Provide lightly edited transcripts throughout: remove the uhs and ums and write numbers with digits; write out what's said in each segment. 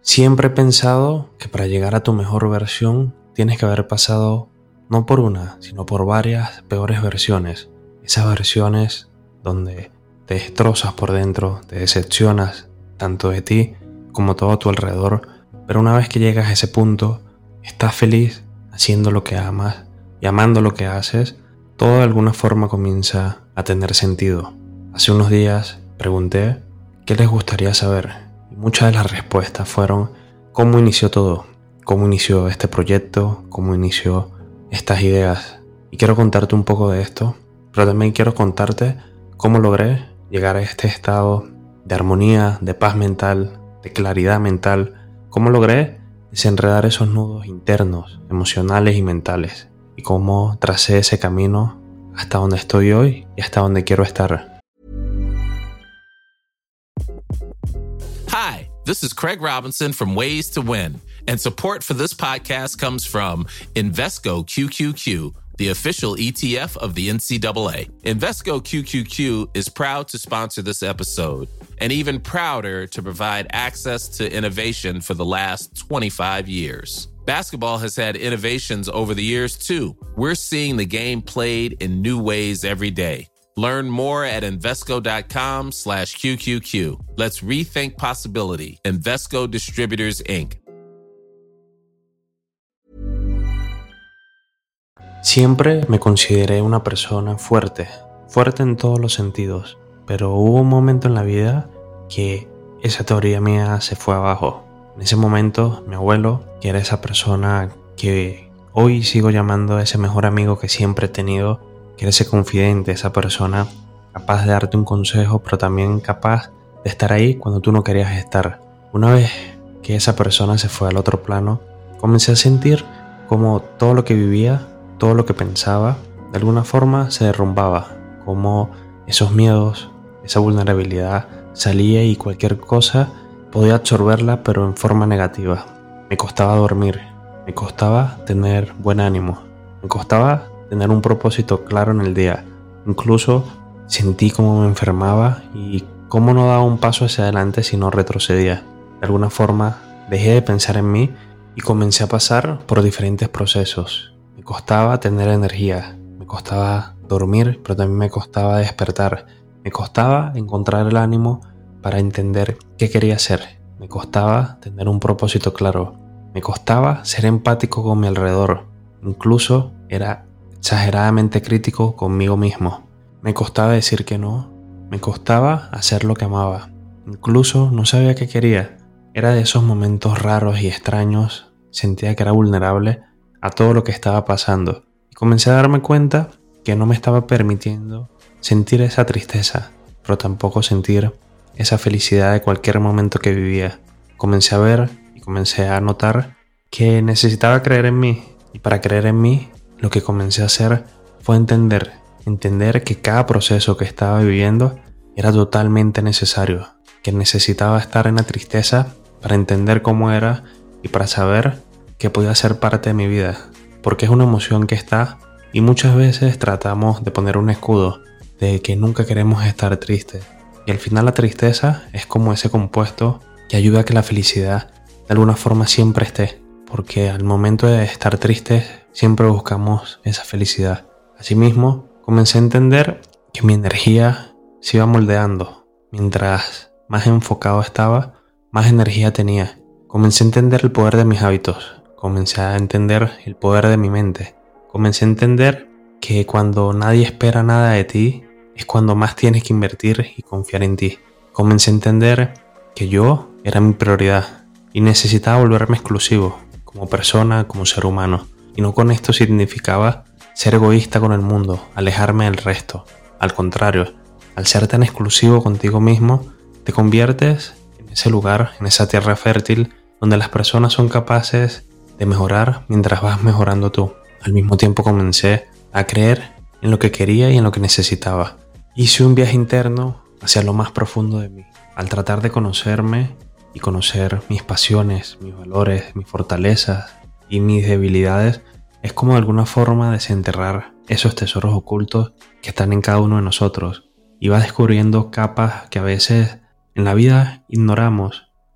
Siempre he pensado que para llegar a tu mejor versión tienes que haber pasado no por una, sino por varias peores versiones. Esas versiones donde te destrozas por dentro, te decepcionas tanto de ti como todo a tu alrededor, pero una vez que llegas a ese punto, estás feliz haciendo lo que amas y amando lo que haces, todo de alguna forma comienza a tener sentido. Hace unos días pregunté qué les gustaría saber y muchas de las respuestas fueron cómo inició todo, cómo inició este proyecto, cómo inició estas ideas. Y quiero contarte un poco de esto, pero también quiero contarte cómo logré llegar a este estado de armonía, de paz mental, de claridad mental, cómo logré desenredar esos nudos internos, emocionales y mentales, y cómo tracé ese camino hasta donde estoy hoy y hasta donde quiero estar. Hi, this is Craig Robinson from Ways to Win, and support for this podcast comes from Invesco QQQ, the official ETF of the NCAA. Invesco QQQ is proud to sponsor this episode, and even prouder to provide access to innovation for the last 25 years. Basketball has had innovations over the years, too. We're seeing the game played in new ways every day. Learn more at Invesco.com/QQQ. Let's rethink possibility. Invesco Distributors, Inc. Siempre me consideré una persona fuerte en todos los sentidos, pero hubo un momento en la vida que esa teoría mía se fue abajo. En ese momento, mi abuelo, que era esa persona que hoy sigo llamando ese mejor amigo que siempre he tenido, que era ese confidente, esa persona capaz de darte un consejo, pero también capaz de estar ahí cuando tú no querías estar. Una vez que esa persona se fue al otro plano, comencé a sentir como todo lo que vivía, todo lo que pensaba, de alguna forma se derrumbaba, como esos miedos, esa vulnerabilidad salía y cualquier cosa podía absorberla, pero en forma negativa. Me costaba dormir, me costaba tener buen ánimo, me costaba tener un propósito claro en el día. Incluso sentí cómo me enfermaba y cómo no daba un paso hacia adelante si no retrocedía. De alguna forma dejé de pensar en mí y comencé a pasar por diferentes procesos. Me costaba tener energía, me costaba dormir, pero también me costaba despertar. Me costaba encontrar el ánimo para entender qué quería hacer. Me costaba tener un propósito claro. Me costaba ser empático con mi alrededor. Incluso era exageradamente crítico conmigo mismo. Me costaba decir que no. Me costaba hacer lo que amaba. Incluso no sabía qué quería. Era de esos momentos raros y extraños. Sentía que era vulnerable a todo lo que estaba pasando. Y comencé a darme cuenta que no me estaba permitiendo sentir esa tristeza, pero tampoco sentir esa felicidad de cualquier momento que vivía. Comencé a ver y comencé a notar que necesitaba creer en mí. Y para creer en mí, lo que comencé a hacer fue entender que cada proceso que estaba viviendo era totalmente necesario, que necesitaba estar en la tristeza para entender cómo era y para saber que podía ser parte de mi vida, porque es una emoción que está y muchas veces tratamos de poner un escudo de que nunca queremos estar tristes, y al final la tristeza es como ese compuesto que ayuda a que la felicidad de alguna forma siempre esté, porque al momento de estar tristes siempre buscamos esa felicidad. Asimismo, comencé a entender que mi energía se iba moldeando. Mientras más enfocado estaba, más energía tenía. Comencé a entender el poder de mis hábitos. Comencé a entender el poder de mi mente. Comencé a entender que cuando nadie espera nada de ti, es cuando más tienes que invertir y confiar en ti. Comencé a entender que yo era mi prioridad y necesitaba volverme exclusivo como persona, como ser humano. Y no con esto significaba ser egoísta con el mundo, alejarme del resto. Al contrario, al ser tan exclusivo contigo mismo, te conviertes en ese lugar, en esa tierra fértil, donde las personas son capaces de mejorar mientras vas mejorando tú. Al mismo tiempo comencé a creer en lo que quería y en lo que necesitaba. Hice un viaje interno hacia lo más profundo de mí, al tratar de conocerme y conocer mis pasiones, mis valores, mis fortalezas y mis debilidades. Es como de alguna forma desenterrar esos tesoros ocultos que están en cada uno de nosotros, y vas descubriendo capas que a veces en la vida ignoramos,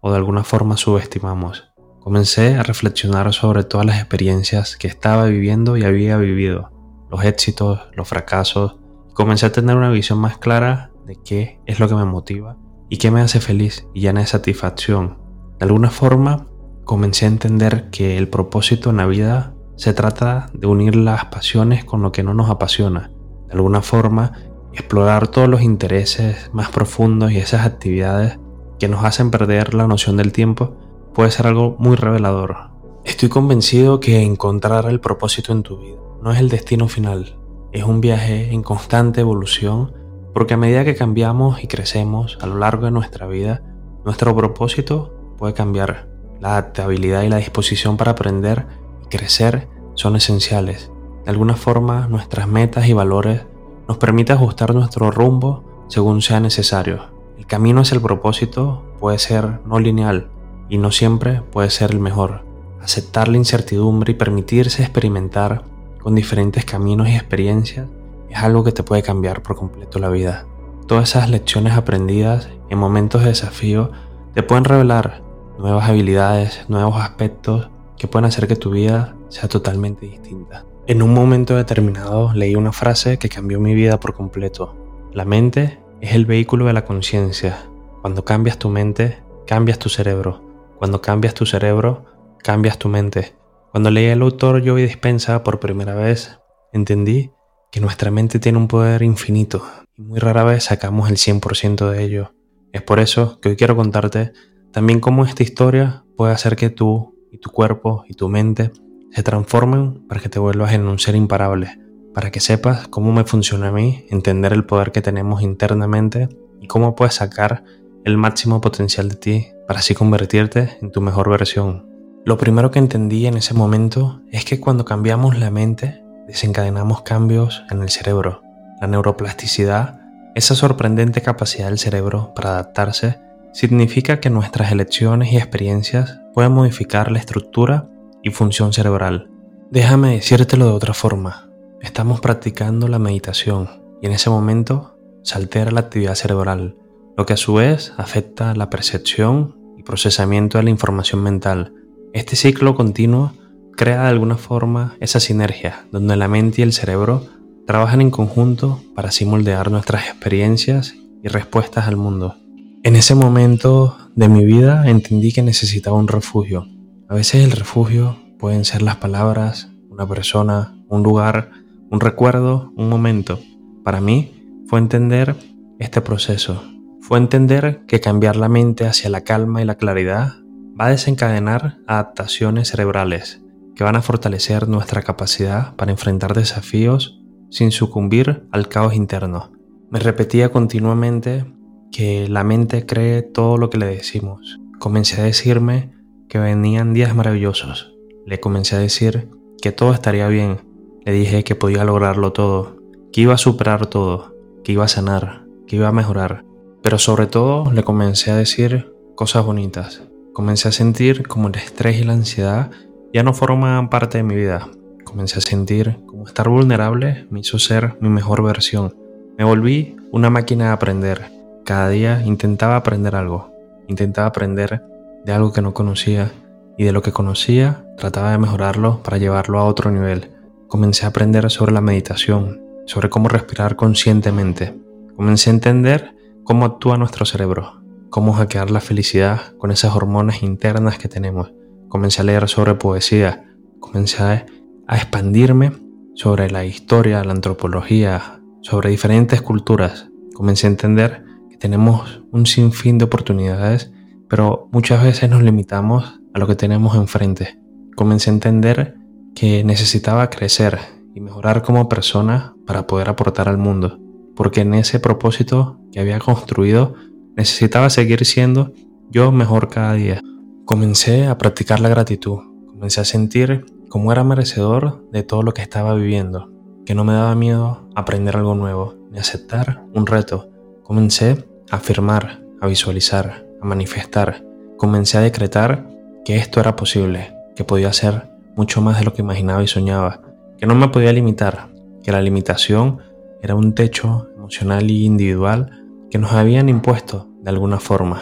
o de alguna forma subestimamos. Comencé a reflexionar sobre todas las experiencias que estaba viviendo y había vivido, los éxitos, los fracasos, y comencé a tener una visión más clara de qué es lo que me motiva y qué me hace feliz y llena de satisfacción. De alguna forma, comencé a entender que el propósito en la vida se trata de unir las pasiones con lo que no nos apasiona. De alguna forma, explorar todos los intereses más profundos y esas actividades que nos hacen perder la noción del tiempo puede ser algo muy revelador. Estoy convencido que encontrar el propósito en tu vida no es el destino final, es un viaje en constante evolución, porque a medida que cambiamos y crecemos a lo largo de nuestra vida, nuestro propósito puede cambiar. La adaptabilidad y la disposición para aprender y crecer son esenciales. De alguna forma, nuestras metas y valores nos permiten ajustar nuestro rumbo según sea necesario. El camino hacia el propósito puede ser no lineal y no siempre puede ser el mejor. Aceptar la incertidumbre y permitirse experimentar con diferentes caminos y experiencias es algo que te puede cambiar por completo la vida. Todas esas lecciones aprendidas en momentos de desafío te pueden revelar nuevas habilidades, nuevos aspectos que pueden hacer que tu vida sea totalmente distinta. En un momento determinado leí una frase que cambió mi vida por completo. La mente es el vehículo de la conciencia. Cuando cambias tu mente, cambias tu cerebro. Cuando cambias tu cerebro, cambias tu mente. Cuando leí al autor Joe Dispenza por primera vez, entendí que nuestra mente tiene un poder infinito y muy rara vez sacamos el 100% de ello. Es por eso que hoy quiero contarte también cómo esta historia puede hacer que tú y tu cuerpo y tu mente se transformen para que te vuelvas en un ser imparable, para que sepas cómo me funciona a mí entender el poder que tenemos internamente y cómo puedes sacar el máximo potencial de ti para así convertirte en tu mejor versión. Lo primero que entendí en ese momento es que cuando cambiamos la mente, desencadenamos cambios en el cerebro. La neuroplasticidad, esa sorprendente capacidad del cerebro para adaptarse, significa que nuestras elecciones y experiencias pueden modificar la estructura y función cerebral. Déjame decírtelo de otra forma. Estamos practicando la meditación y en ese momento se altera la actividad cerebral, lo que a su vez afecta la percepción y procesamiento de la información mental. Este ciclo continuo crea de alguna forma esa sinergia donde la mente y el cerebro trabajan en conjunto para así moldear nuestras experiencias y respuestas al mundo. En ese momento de mi vida entendí que necesitaba un refugio. A veces el refugio pueden ser las palabras, una persona, un lugar, un recuerdo, un momento. Para mí fue entender este proceso. Fue entender que cambiar la mente hacia la calma y la claridad va a desencadenar adaptaciones cerebrales que van a fortalecer nuestra capacidad para enfrentar desafíos sin sucumbir al caos interno. Me repetía continuamente que la mente cree todo lo que le decimos. Comencé a decirme que venían días maravillosos. Le comencé a decir que todo estaría bien. Le dije que podía lograrlo todo, que iba a superar todo, que iba a sanar, que iba a mejorar. Pero sobre todo le comencé a decir cosas bonitas. Comencé a sentir como el estrés y la ansiedad ya no formaban parte de mi vida. Comencé a sentir como estar vulnerable me hizo ser mi mejor versión. Me volví una máquina de aprender. Cada día intentaba aprender algo. Intentaba aprender de algo que no conocía y de lo que conocía trataba de mejorarlo para llevarlo a otro nivel. Comencé a aprender sobre la meditación, sobre cómo respirar conscientemente. Comencé a entender cómo actúa nuestro cerebro, cómo hackear la felicidad con esas hormonas internas que tenemos. Comencé a leer sobre poesía, comencé a expandirme sobre la historia, la antropología, sobre diferentes culturas. Comencé a entender que tenemos un sinfín de oportunidades, pero muchas veces nos limitamos a lo que tenemos enfrente. Comencé a entender que necesitaba crecer y mejorar como persona para poder aportar al mundo, porque en ese propósito que había construido necesitaba seguir siendo yo mejor cada día. Comencé a practicar la gratitud, comencé a sentir cómo era merecedor de todo lo que estaba viviendo, que no me daba miedo aprender algo nuevo, ni aceptar un reto. Comencé a afirmar, a visualizar, a manifestar. Comencé a decretar que esto era posible, que podía hacer mucho más de lo que imaginaba y soñaba, que no me podía limitar, que la limitación era un techo emocional y individual que nos habían impuesto de alguna forma.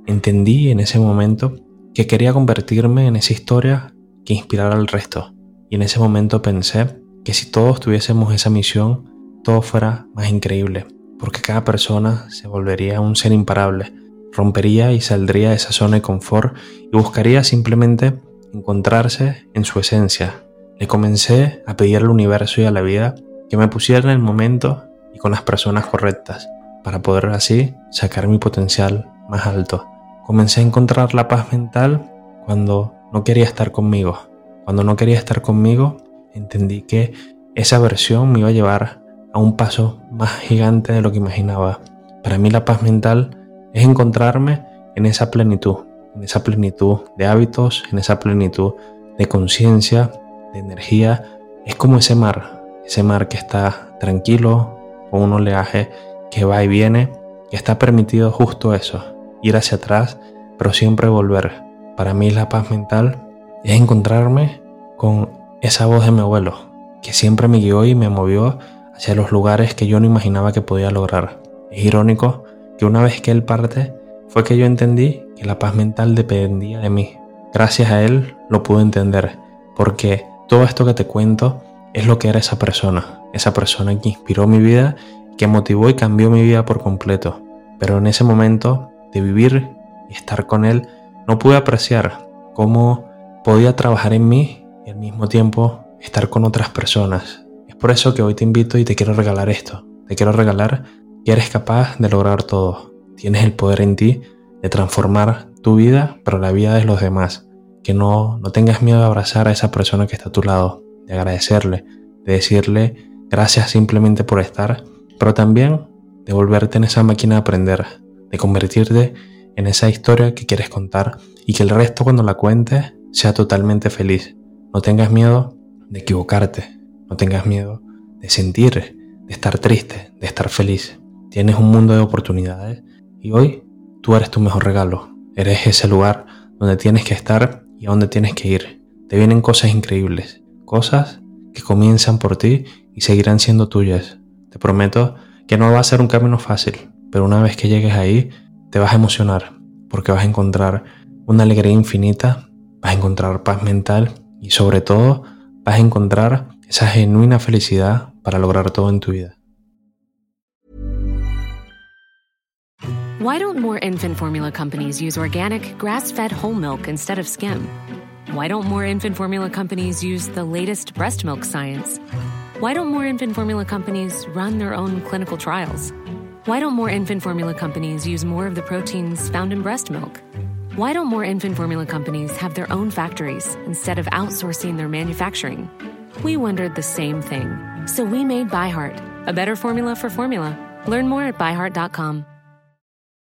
entendí en ese momento que quería convertirme en esa historia que inspirara al resto. Y en ese momento pensé que si todos tuviésemos esa misión, todo fuera más increíble, porque cada persona se volvería un ser imparable, rompería y saldría de esa zona de confort y buscaría simplemente encontrarse en su esencia. Le comencé a pedir al universo y a la vida que me pusiera en el momento y con las personas correctas, para poder así sacar mi potencial más alto. Comencé a encontrar la paz mental cuando no quería estar conmigo. Cuando no quería estar conmigo, entendí que esa versión me iba a llevar a un paso más gigante de lo que imaginaba. Para mí la paz mental es encontrarme en esa plenitud de hábitos, en esa plenitud de conciencia, de energía. Es como ese mar que está tranquilo, con un oleaje que va y viene, que está permitido justo eso, ir hacia atrás, pero siempre volver. Para mí la paz mental es encontrarme con esa voz de mi abuelo, que siempre me guió y me movió hacia los lugares que yo no imaginaba que podía lograr. Es irónico que una vez que él parte, fue que yo entendí que la paz mental dependía de mí. Gracias a él lo pude entender, porque todo esto que te cuento es lo que era esa persona que inspiró mi vida, que motivó y cambió mi vida por completo. Pero en ese momento de vivir y estar con él, no pude apreciar cómo podía trabajar en mí y al mismo tiempo estar con otras personas. Es por eso que hoy te invito y te quiero regalar esto. Te quiero regalar que eres capaz de lograr todo. Tienes el poder en ti de transformar tu vida, pero la vida de los demás. Que no tengas miedo de abrazar a esa persona que está a tu lado, de agradecerle, de decirle gracias simplemente por estar, pero también de volverte en esa máquina de aprender, de convertirte en esa historia que quieres contar y que el resto cuando la cuentes sea totalmente feliz. No tengas miedo de equivocarte, no tengas miedo de sentir, de estar triste, de estar feliz. Tienes un mundo de oportunidades y hoy tú eres tu mejor regalo. Eres ese lugar donde tienes que estar y a donde tienes que ir. Te vienen cosas increíbles, cosas que comienzan por ti y seguirán siendo tuyas. Te prometo que no va a ser un camino fácil, pero una vez que llegues ahí te vas a emocionar porque vas a encontrar una alegría infinita, vas a encontrar paz mental y sobre todo vas a encontrar esa genuina felicidad para lograr todo en tu vida. Why don't more infant formula companies use organic, grass-fed whole milk instead of skim? Why don't more infant formula companies use the latest breast milk science? Why don't more infant formula companies run their own clinical trials? Why don't more infant formula companies use more of the proteins found in breast milk? Why don't more infant formula companies have their own factories instead of outsourcing their manufacturing? We wondered the same thing. So we made ByHeart, a better formula for formula. Learn more at byheart.com.